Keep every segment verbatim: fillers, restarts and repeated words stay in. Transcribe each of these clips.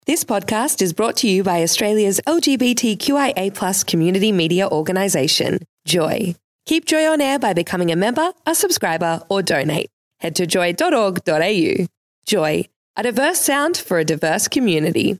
This podcast is brought to you by Australia's L G B T Q I A plus community media organisation, Joy. Keep Joy on air by becoming a member, a subscriber, or donate. Head to joy dot org dot a u. Joy, a diverse sound for a diverse community.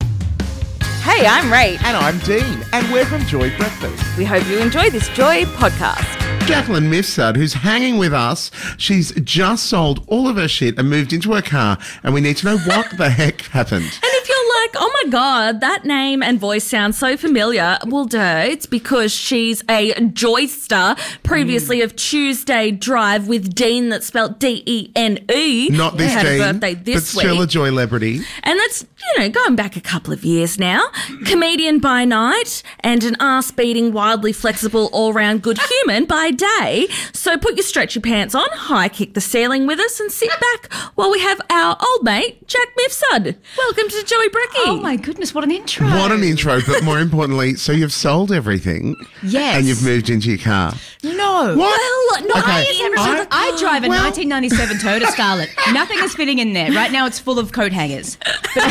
Hey, I'm Rach. And I'm Dean, and we're from Joy Breakfast. We hope you enjoy this Joy podcast. Jacqueline Mifsud, who's hanging with us, she's just sold all of her shit and moved into her car, and we need to know what the heck happened. And if you're like, oh my God, that name and voice sounds so familiar, well, duh, it's because she's a Joyster, previously mm. of Tuesday Drive with Dean, that's spelled D E N E. Not this had Dean, a birthday this but still week. a Joy celebrity. And that's, you know, going back a couple of years now. Comedian by night and an ass-beating, wildly flexible, all-round good human by day. So put your stretchy pants on, high-kick the ceiling with us and sit back while we have our old mate, Jack Mifsud. Welcome to Joey Brecky. Oh, my goodness, what an intro. What an intro, but more importantly, so you've sold everything. Yes. And you've moved into your car. No. What? Well, no, Okay. I, I, I drive a Well- nineteen ninety-seven Toyota Scarlett. Nothing is fitting in there. Right now it's full of coat hangers. But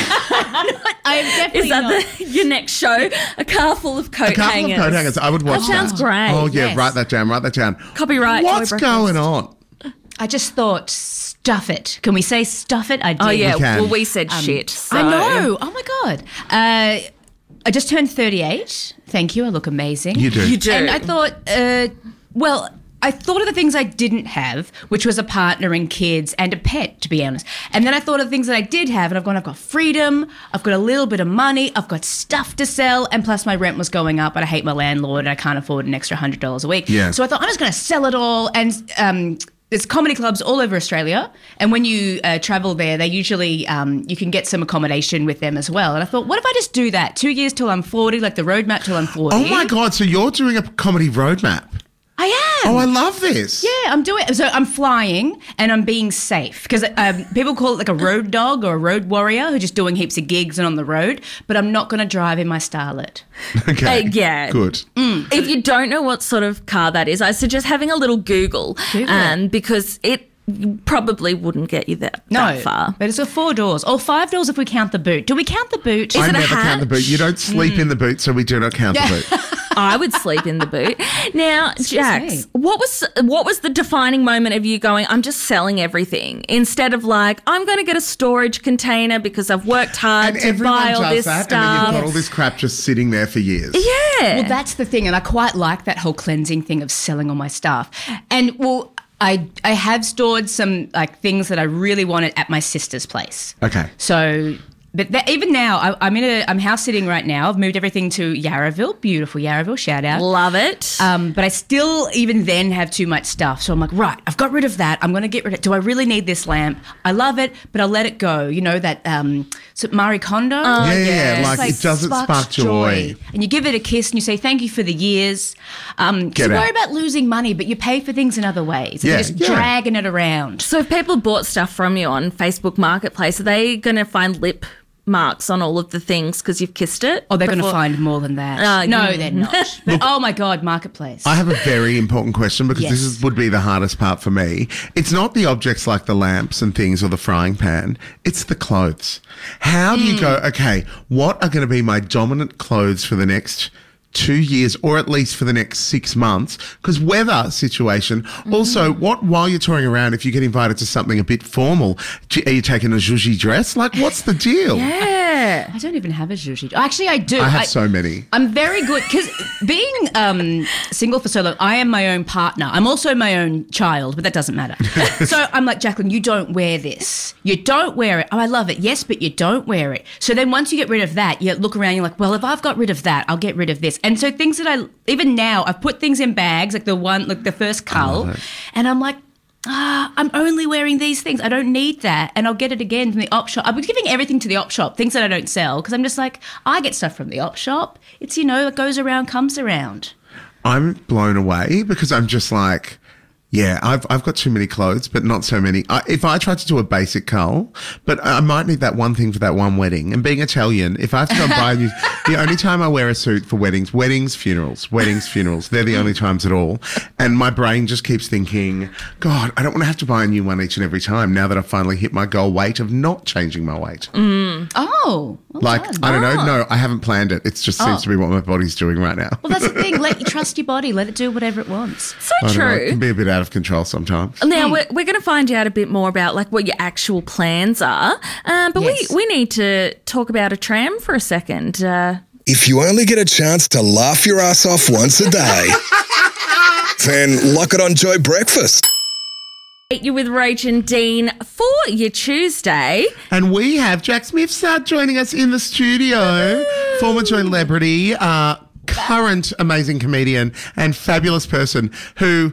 I am definitely Is that not. the, your next show? A car full of coat A couple hangers. of coat hangers. I would watch That sounds that. great. Oh, yeah, Yes. write that down, write that down. Copyright. What's Joy going Breakfast. on? I just thought, stuff it. Can we say stuff it? I did. Oh, yeah. We can. Well, we said shit. So. I know. Oh, my God. Uh, I just turned thirty-eight. Thank you. I look amazing. You do. You do. And I thought, uh, well, I thought of the things I didn't have, which was a partner and kids and a pet, to be honest. And then I thought of the things that I did have, and I've gone, I've got freedom, I've got a little bit of money, I've got stuff to sell, and plus my rent was going up, and I hate my landlord, and I can't afford an extra one hundred dollars a week. Yeah. So I thought, I'm just going to sell it all, and um, there's comedy clubs all over Australia, and when you uh, travel there, they usually, um, you can get some accommodation with them as well. And I thought, what if I just do that? Two years till I'm forty, like the roadmap till I'm forty. Oh, my God, so you're doing a comedy roadmap. I am. Oh, I love this. Yeah, I'm doing. So I'm flying and I'm being safe because um, people call it like a road dog or a road warrior who's just doing heaps of gigs and on the road. But I'm not going to drive in my Starlet. Okay. Uh, yeah. Good. If you don't know what sort of car that is, I suggest having a little Google, Google it. um, because it probably wouldn't get you that, No, that far. but it's got four doors. Or five doors if we count the boot. Do we count the boot? Is I it a never count the boot. hatch? You don't sleep in the boot, so we do not count the boot. I would sleep in the boot. Now, Jax, me. what was what was the defining moment of you going, I'm just selling everything, instead of like, I'm going to get a storage container because I've worked hard And to everyone buy all does this that, stuff. and then you've got all this crap just sitting there for years. Yeah. Well, that's the thing, and I quite like that whole cleansing thing of selling all my stuff. And well, I I have stored some like things that I really wanted at my sister's place. Okay. So, but that, even now, I, I'm in a I'm house sitting right now. I've moved everything to Yarraville, beautiful Yarraville. Shout out. Love it. Um, but I still, even then, have too much stuff. So I'm like, right, I've got rid of that. I'm going to get rid of. Do I really need this lamp? I love it, but I'll let it go. You know that um, so Marie Kondo. yeah, yeah, yeah. It's Like, it doesn't sparks spark joy. And you give it a kiss and you say thank you for the years. Um, 'cause Get you worry out. about losing money, but you pay for things in other ways. And Yeah, you're just yeah. dragging it around. So if people bought stuff from you on Facebook Marketplace, are they going to find lip marks on all of the things because you've kissed it? Oh, they're going to before- find more than that. Uh, no, mm. they're not. But, oh my God, Marketplace. I have a very important question because Yes. this is, would be the hardest part for me. It's not the objects like the lamps and things or the frying pan. It's the clothes. How do you Hmm. go, okay, what are going to be my dominant clothes for the next two years or at least for the next six months? Because weather situation. Hmm. Also, what while you're touring around, if you get invited to something a bit formal, do- are you taking a zhuzhi dress? Like, what's the deal? Yeah. I don't even have a zhuzhi. Actually, I do. I have so many. I'm very good because being um, single for so long, I am my own partner. I'm also my own child, but that doesn't matter. So I'm like, Jacqueline, you don't wear this. You don't wear it. Oh, I love it. Yes, but you don't wear it. So then once you get rid of that, you look around, you're like, well, if I've got rid of that, I'll get rid of this. And so things that I, even now, I've put things in bags, like the one, like the first cull, and I'm like, ah, I'm only wearing these things. I don't need that. And I'll get it again from the op shop. I've been giving everything to the op shop, things that I don't sell, because I'm just like, I get stuff from the op shop. It's, you know, it goes around, comes around. I'm blown away because I'm just like, Yeah, I've I've got too many clothes, but not so many. I, if I tried to do a basic cull, but I might need that one thing for that one wedding. And being Italian, if I have to go and buy a new, the only time I wear a suit for weddings, weddings, funerals, weddings, funerals, they're the only times at all. And my brain just keeps thinking, God, I don't want to have to buy a new one each and every time now that I've finally hit my goal weight of not changing my weight. Mm. Oh, well like, done. I don't know. No, I haven't planned it. It just seems Oh. to be what my body's doing right now. Well, that's the thing. Let you trust your body. Let it do whatever it wants. So I don't know, it true. can be a bit out of control sometimes. Now, we're, we're going to find out a bit more about like what your actual plans are. Um, but Yes. we, we need to talk about a tram for a second. Uh, If you only get a chance to laugh your ass off once a day, then lock it on Joy Breakfast. you with Rach and Dean for your Tuesday. And we have Jack Smithside joining us in the studio, former celebrity, uh, current amazing comedian and fabulous person who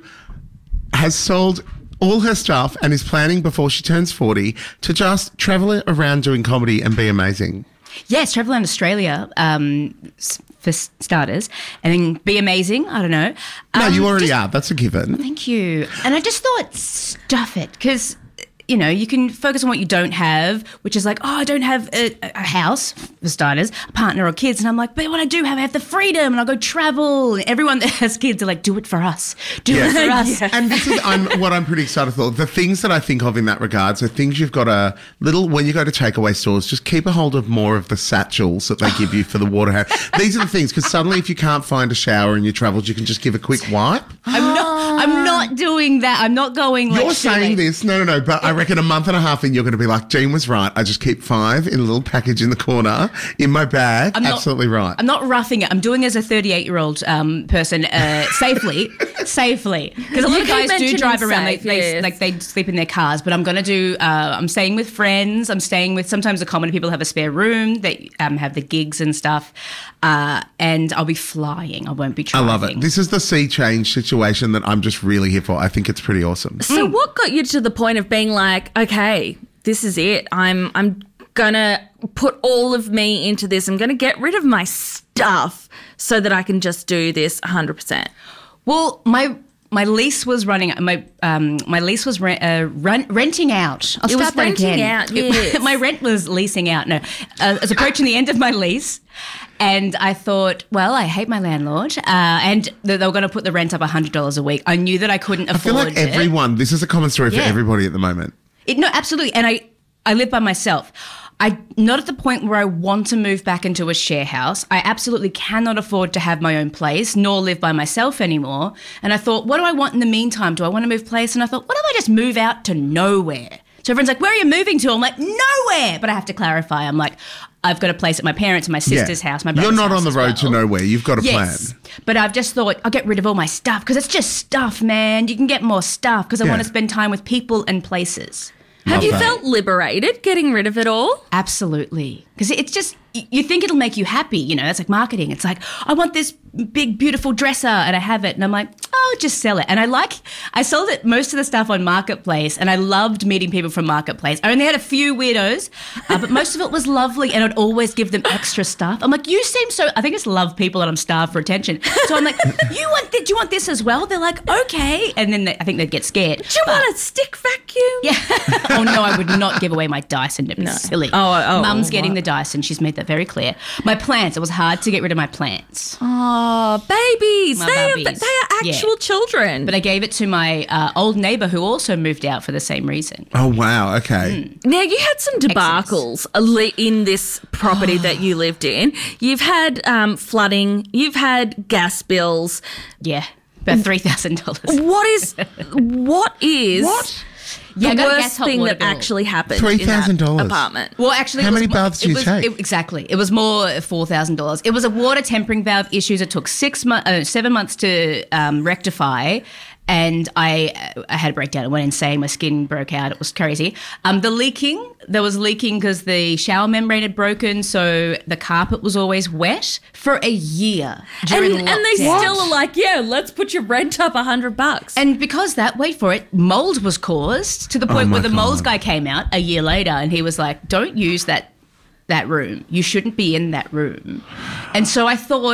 has sold all her stuff and is planning before she turns forty to just travel around doing comedy and be amazing. Yes, travel around Australia um, s- for s- starters, and then be amazing. I don't know. No, Um, you already just- are. That's a given. Thank you. And I just thought, stuff it, because, you know, you can focus on what you don't have, which is like, oh, I don't have a, a house, for starters, a partner or kids. And I'm like, but what I do have, I have the freedom, and I'll go travel. And everyone that has kids are like, do it for us. Do Yeah. it for us. And this is I'm, what I'm pretty excited for. The things that I think of in that regard, so things you've got a little, when you go to takeaway stores, just keep a hold of more of the satchels that they give you for the water hand. These are the things, because suddenly if you can't find a shower in your travels, you can just give a quick wipe. I'm not, I'm not doing that. I'm not going like You're saying Shirley. this, no, no, no, but I reckon a month and a half in, you're going to be like, Jean was right. I just keep five in a little package in the corner in my bag. I'm not- Absolutely right. I'm not roughing it. I'm doing as a thirty-eight-year-old um, person uh, safely, safely. Because a lot You of keep guys do mentioning drive around. safe, they, they yes. like they sleep in their cars. But I'm going to do. Uh, I'm staying with friends. I'm staying with. Sometimes the comedy people have a spare room. They um, have the gigs and stuff. Uh, and I'll be flying. I won't be I driving. love it. This is the sea change situation that I'm just really here for. I think it's pretty awesome. So what got you to the point of being like, okay, this is it. I'm I'm gonna put all of me into this. I'm gonna get rid of my stuff so that I can just do this one hundred percent. Well, my my lease was running. My um my lease was re- uh, run, renting out. I'll It was start that renting again. out, It- yes. my rent was leasing out. No, uh, I was approaching the end of my lease, and I thought, well, I hate my landlord, uh, and they, they were going to put the rent up a hundred dollars a week. I knew that I couldn't I afford feel like it. everyone, this is a common story for Yeah. everybody at the moment. It, no, absolutely. And I, I live by myself. I'm not at the point where I want to move back into a share house. I absolutely cannot afford to have my own place, nor live by myself anymore. And I thought, what do I want in the meantime? Do I want to move place? And I thought, what if I just move out to nowhere? So everyone's like, where are you moving to? I'm like, nowhere. But I have to clarify. I'm like, I've got a place at my parents' and my sister's house, my brother's You're not house on the as road to well. nowhere. You've got a Yes, plan. but I've just thought I'll get rid of all my stuff because it's just stuff, man. You can get more stuff because I Yeah. want to spend time with people and places. Have Love you that. felt liberated getting rid of it all? Absolutely. Because it's just, y- you think it'll make you happy. You know, that's like marketing. It's like, I want this big, beautiful dresser and I have it. And I'm like, oh, just sell it. And I like, I sold it, most of the stuff on Marketplace, and I loved meeting people from Marketplace. I only had a few weirdos, uh, but most of it was lovely, and I'd always give them extra stuff. I'm like, you seem so, I think I just love people and I'm starved for attention. So I'm like, you want, th- do you want this as well? They're like, okay. And then they, I think they'd get scared. Do you want a stick vacuum? Yeah. Oh no, I would not give away my Dyson. It'd be silly. Oh, oh, Mum's oh, getting what? the Dyson. She's made that very clear. My plants. It was hard to get rid of my plants, Oh, babies. My They, babies. Are, they are Yeah. actual children. but I gave it to my uh, old neighbour who also moved out for the same reason. Oh, wow. Okay. Now, you had some debacles li- in this property that you lived in. You've had um, flooding. You've had gas bills. Yeah, about three thousand dollars. What is what is What? Yeah, I the got a worst gas hot thing water that bill. actually happened three in that thousand dollars apartment? Well, actually, How it was many mo- baths do it you was, take? It, exactly. It was more four thousand dollars. It was a water tempering valve issues. It took six months, uh, seven months to um, rectify. And I, I had a breakdown. I went insane. My skin broke out. It was crazy. Um, the leaking, there was leaking because the shower membrane had broken, so the carpet was always wet for a year And, during and they lockdown. still are like, yeah, let's put your rent up a hundred bucks. And because that, wait for it, mold was caused to the point Oh my where the mold God. guy came out a year later and he was like, don't use that that room. You shouldn't be in that room. And so I thought,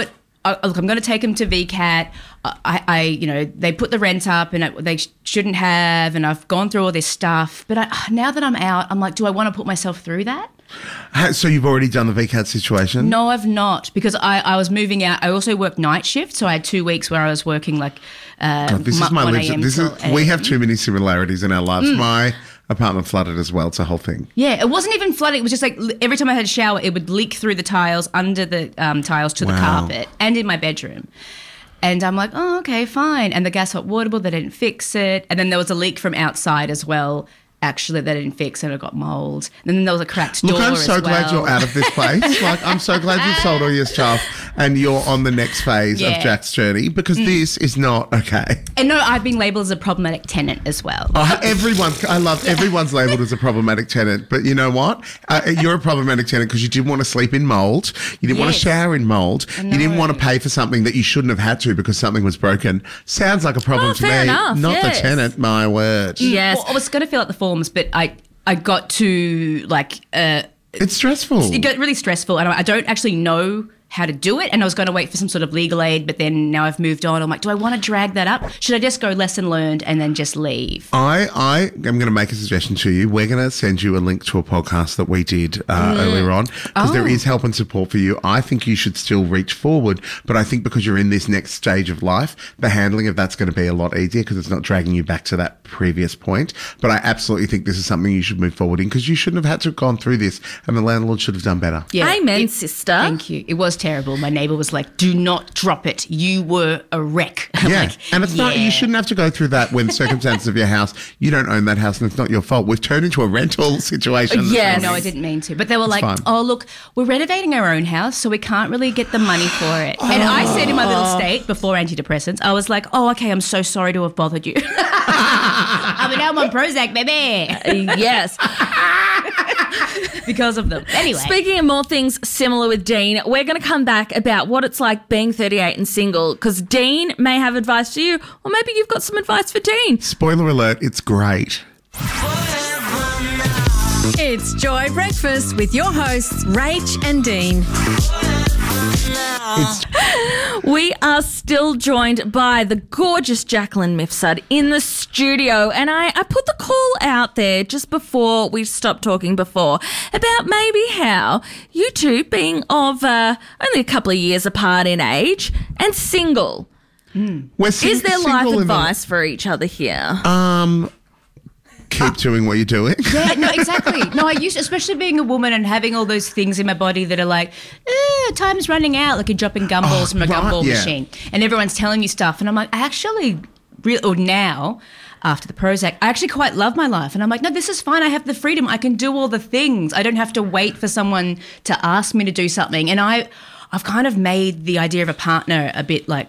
oh, look, I'm going to take him to V CAT. I, I, you know, they put the rent up and it, they sh- shouldn't have, and I've gone through all this stuff. But I, now that I'm out, I'm like, do I want to put myself through that? So you've already done the V CAT situation? No, I've not, because I, I was moving out. I also worked night shift, so I had two weeks where I was working like uh, God, this is my one lives. a.m. This is, till we eight. have too many similarities in our lives. Mm. My apartment flooded as well. It's a whole thing. Yeah, it wasn't even flooding. It was just like li- every time I had a shower, it would leak through the tiles, under the um, tiles to Wow. the carpet, and in my bedroom. And I'm like, oh, okay, fine. And the gas hot water bill, they didn't fix it. And then there was a leak from outside as well. Actually, they didn't fix it. It got mold. And then there was a cracked door Look, I'm as so glad well. you're out of this place. Like, I'm so glad you've sold all your stuff and you're on the next phase Yeah. of Jack's journey, because Mm. this is not okay. And no, I've been labelled as a problematic tenant as well. Oh, everyone, I love everyone's labelled as a problematic tenant, but you know what? Uh, you're a problematic tenant because you didn't want to sleep in mold, you didn't want to Yes. shower in mold, you didn't know. want to pay for something that you shouldn't have had to because something was broken. Sounds like a problem Oh, to fair me. enough, Not yes. the tenant, my word. Yes. Well, I was going to fill out the forms, but I, I got to like... Uh, It's stressful. It got really stressful, and I I don't actually know how to do it, and I was going to wait for some sort of legal aid, but then now I've moved on. I'm like, do I want to drag that up? Should I just go lesson learned and then just leave? I, I am going to make a suggestion to you. We're going to send you a link to a podcast that we did uh, earlier on, because there Oh. is help and support for you. I think you should still reach forward, but I think because you're in this next stage of life, the handling of that's going to be a lot easier because it's not dragging you back to that previous point. But I absolutely think this is something you should move forward in, because you shouldn't have had to have gone through this, and the landlord should have done better. Yeah, Amen, it- sister. Thank you. It was terrible. My neighbour was like, do not drop it. You were a wreck. I'm Yeah, like, and it's not, yeah. you shouldn't have to go through that when circumstances of your house, you don't own that house and it's not your fault. We've turned into a rental situation. this Yes. No, morning. I didn't mean to. But they were like, fine. oh, look, we're renovating our own house, so we can't really get the money for it. And I said in my little state before antidepressants, I was like, oh, okay, I'm so sorry to have bothered you. I mean, now I'm on Prozac, baby, Yes. because of them. Anyway. Speaking of more things similar with Dean, we're going to come back about what it's like being thirty-eight and single, because Dean may have advice for you, or maybe you've got some advice for Dean. Spoiler alert, it's great. It's Joy Breakfast with your hosts, Rach and Dean. It's We are still joined by the gorgeous Jacqueline Mifsud in the studio, and I, I put the call out there just before we stopped talking before about maybe how you two, being of uh, only a couple of years apart in age and single, we're sing- is there life single in the- advice for each other here? Um, keep doing what you're doing. Yeah, no, exactly. No, I used, especially being a woman and having all those things in my body that are like, eh, time's running out, like you're dropping gumballs Oh, from a right, gumball yeah. machine, and everyone's telling you stuff, and I'm like, I actually, re- or now, after the Prozac, I actually quite love my life, and I'm like, no, this is fine. I have the freedom. I can do all the things. I don't have to wait for someone to ask me to do something, and I, I've kind of made the idea of a partner a bit like.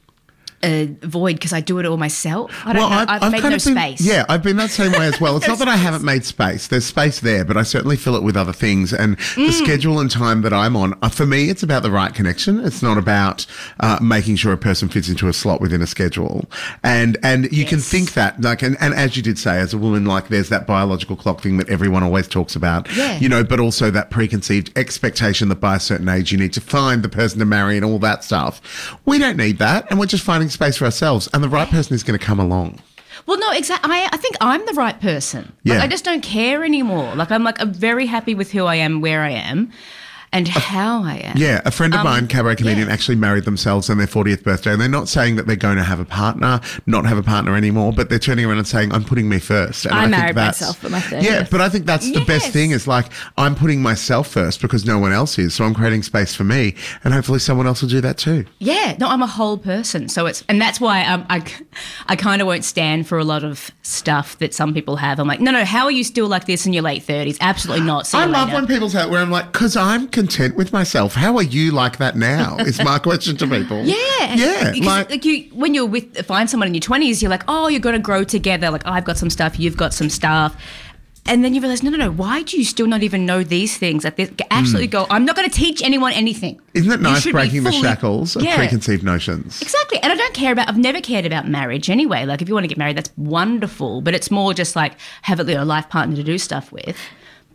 Uh, void because I do it all myself. I don't know. I've, made kind no of been, space. Yeah, I've been that same way as well. It's not that I haven't made space. There's space there, but I certainly fill it with other things. And Mm. the schedule and time that I'm on, uh, for me, it's about the right connection. It's not about uh, making sure a person fits into a slot within a schedule. And and you can think that, like, and, and as you did say, as a woman, like, there's that biological clock thing that everyone always talks about. Yeah. You know, but also that preconceived expectation that by a certain age you need to find the person to marry and all that stuff. We don't need that, and we're just finding space for ourselves. And the right person is going to come along. Well, no, exactly. I, I think I'm the right person. Like, Yeah. I just don't care anymore. Like, I'm like, I'm very happy with who I am, where I am, and how I am. Yeah, a friend of mine, cabaret comedian, yeah. actually married themselves on their fortieth birthday, and they're not saying that they're going to have a partner, not have a partner anymore, but they're turning around and saying, I'm putting me first. And I think married that's- myself for my thirtieth. Yeah, but I think that's the best Yes. thing is like, I'm putting myself first because no one else is, so I'm creating space for me, and hopefully someone else will do that too. Yeah, no, I'm a whole person. So it's, and that's why um, I, I kind of won't stand for a lot of stuff that some people have. I'm like, no, no, how are you still like this in your late thirties? Absolutely not. See you I love later. when people say it where I'm like, because I'm content with myself. How are you like that now? Is my question to people. Yeah, Yeah. Because, Like, like you, when you're with find someone in your twenties, you're like, oh, you're going to grow together. Like I've got some stuff, you've got some stuff, and then you realize, no, no, no. Why do you still not even know these things? Like, this, actually, go. I'm not going to teach anyone anything. isn't it You nice should be breaking the fully- shackles of Yeah. preconceived notions? Exactly. And I don't care about, I've never cared about marriage anyway. Like, if you want to get married, that's wonderful. But it's more just like have a, you know, life partner to do stuff with.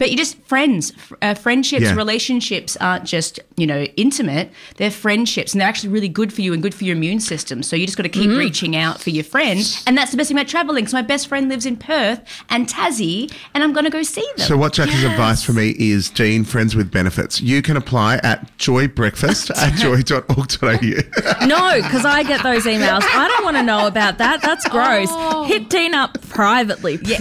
But you're just friends. F- Uh, friendships, Yeah. relationships aren't just, you know, intimate. They're friendships, and they're actually really good for you and good for your immune system. So you just got to keep Mm-hmm. reaching out for your friends. And that's the best thing about traveling. So my best friend lives in Perth and Tassie, and I'm going to go see them. So what Jackie's advice for me is, Dean, friends with benefits. You can apply at joybreakfast at joy dot org dot a u. No, because I get those emails. I don't want to know about that. That's gross. Oh. Hit Dean up privately, please.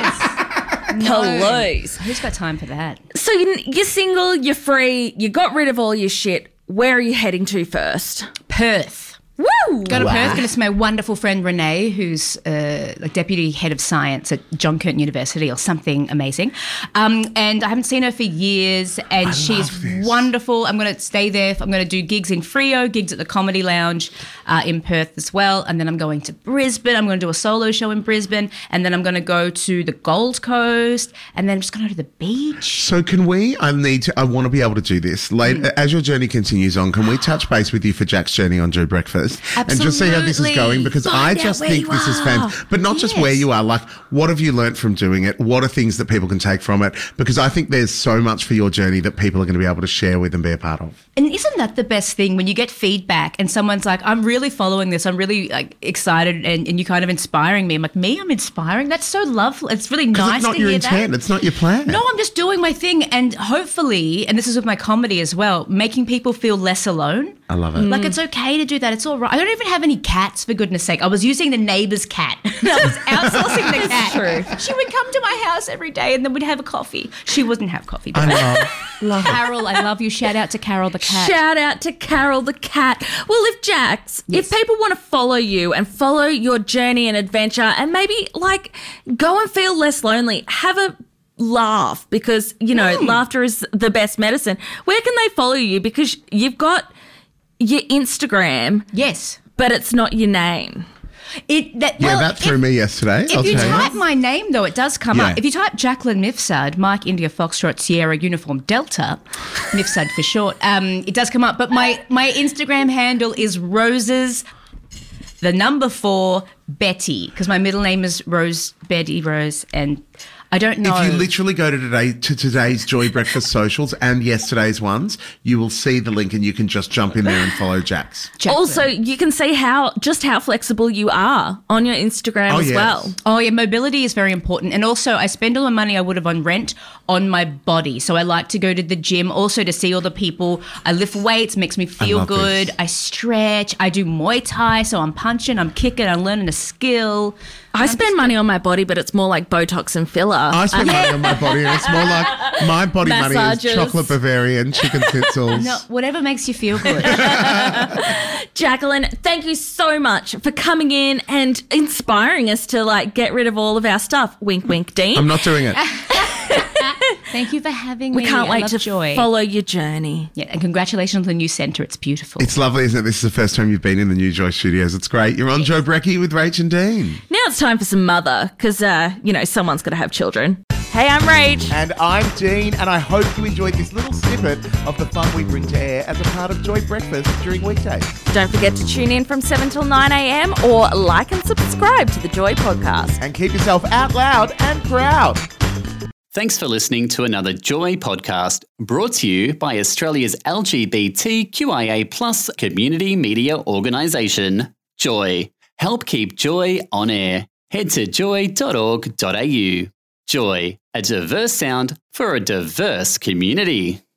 Please. Who's got time for that? So you- you're single, you're free, you got rid of all your shit. Where are you heading to first? Perth. Woo! Go to Perth, going to see my wonderful friend Renee, who's uh, like deputy head of science at John Curtin University or something amazing. Um, and I haven't seen her for years, and she's wonderful. I'm going to stay there. I'm going to do gigs in Frio, gigs at the Comedy Lounge uh, in Perth as well. And then I'm going to Brisbane. I'm going to do a solo show in Brisbane. And then I'm going to go to the Gold Coast. And then I'm just going to go to the beach. So can we, I need to, I want to be able to do this. Later, Mm. as your journey continues on, can we touch base with you for Jack's journey on Joy Breakfast? And just see how this is Absolutely. going? Because I Find out just where think you this is are. fantastic. But not just where Yes. you are, like what have you learnt from doing it? What are things that people can take from it? Because I think there's so much for your journey that people are going to be able to share with and be a part of. And isn't that the best thing when you get feedback and someone's like, I'm really following this, I'm really like excited, and, and you kind of inspiring me. I'm like, me? I'm inspiring? That's so lovely. It's really Because nice it's not to your hear intent. that. It's not your plan. No, I'm just doing my thing, and hopefully, and this is with my comedy as well, making people feel less alone. I love it. Like it's okay to do that. It's all right. I don't even have any cats, for goodness sake. I was using the neighbour's cat. I was outsourcing the cat. true. She would come to my house every day, and then we'd have a coffee. She wouldn't have coffee. But I love Carol, I love you. Shout out to Carol the cat. Shout out to Carol the cat. Well, if Jax, Yes. if people want to follow you and follow your journey and adventure and maybe like go and feel less lonely, have a laugh because, you know, laughter is the best medicine. Where can they follow you? Because you've got your Instagram, Yes. but it's not your name. It that Yeah, well, that threw if, me yesterday. If I'll you tell type my name, though, it does come Yeah. up. If you type Jacqueline Mifsud, Mike India Foxtrot Sierra Uniform Delta, Mifsud for short, um, it does come up. But my my Instagram handle is Roses, the number four Betty, because my middle name is Rose Betty Rose, and I don't know. If you literally go to today to today's Joy Breakfast socials and yesterday's ones, you will see the link and you can just jump in there and follow Jax. Jacqueline. Also, you can see how just how flexible you are on your Instagram Oh, as yes. well. Oh, yeah, mobility is very important. And also, I spend all the money I would have on rent on my body. So I like to go to the gym also to see all the people. I lift weights, makes me feel love good. this. I stretch. I do Muay Thai. So I'm punching, I'm kicking, I'm learning a skill. I spend money on my body, but it's more like Botox and filler. I spend money on my body and it's more like my body money Massages. is chocolate Bavarian, chicken tinsels. No, whatever makes you feel good. Jacqueline, thank you so much for coming in and inspiring us to like get rid of all of our stuff. Wink, wink, Dean. I'm not doing it. Thank you for having we me. can't I wait love to Joy. follow your journey. Yeah, and congratulations on the new centre. It's beautiful. It's lovely, isn't it? This is the first time you've been in the new Joy Studios. It's great. You're on Joe Brecky with Rach and Dean. Now it's time for some mother, because, uh, you know, someone's got to have children. Hey, I'm Rach. And I'm Dean, and I hope you enjoyed this little snippet of the fun we bring to air as a part of Joy Breakfast during weekdays. Don't forget to tune in from seven till nine a.m. or like and subscribe to the Joy Podcast. And keep yourself out loud and proud. Thanks for listening to another Joy podcast brought to you by Australia's L G B T Q I A plus community media organisation, Joy. Help keep Joy on air. Head to joy dot org dot a u. Joy, a diverse sound for a diverse community.